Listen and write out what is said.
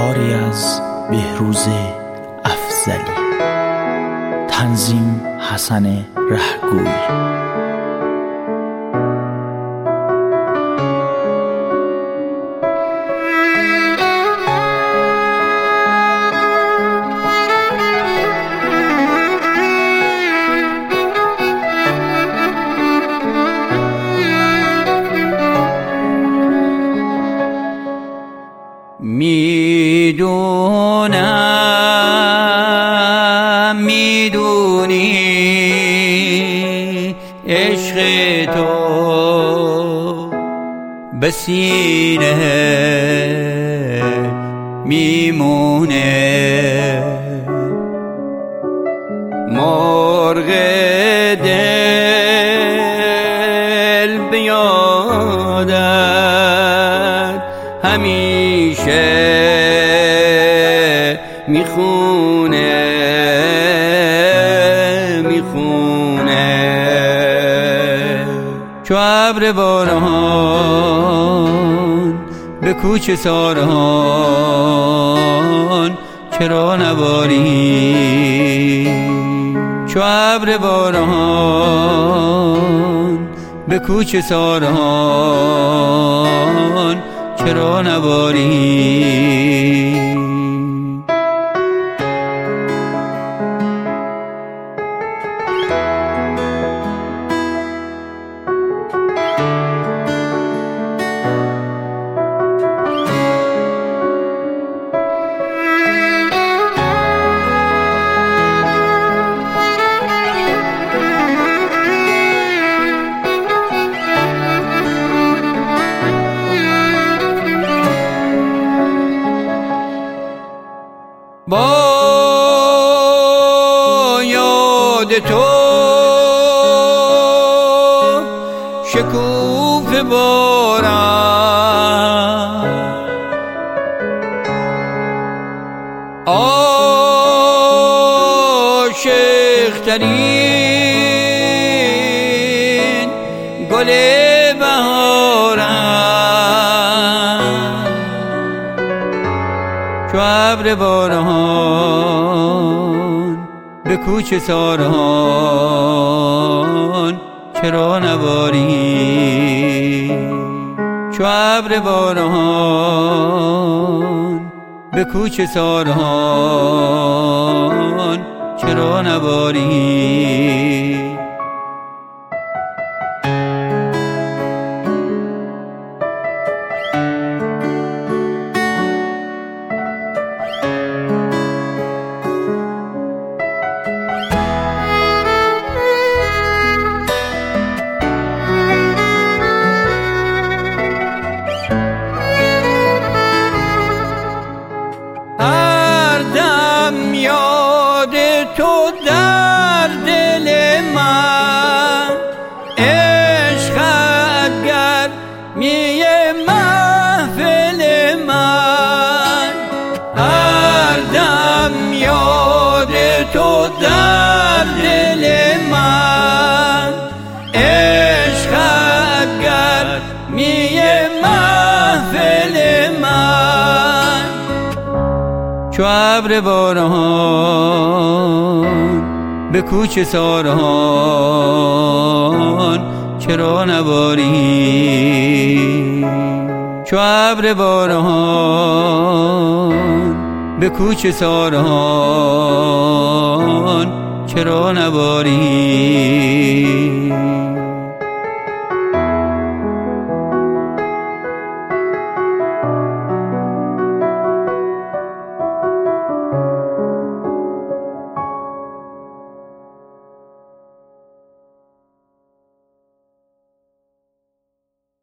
کاری از بهروز افضلی. تنظیم حسن رهگوی. میدونی عشق تو به سینه میمونه، مرغ دل بیادت همیشه میخونه چو ابر باران به کوچه ساران چرا نباری؟ چو ابر باران به کوچه ساران چرا نباری؟ با یاد تو شکوفه بارم، عاشق ترین گل بهارم، چو ابر باران به کوچه ساران چرا نباری؟ چو ابر باران به کوچه ساران چرا نباری؟ تو در دل من عشقت گرمی محفل من، هر دم یاد تو در دل من عشقت گرمی محفل من، چو ابر باران به کوچه ساران چرا نباری؟ چو ابر باران به کوچه ساران چرا نباری؟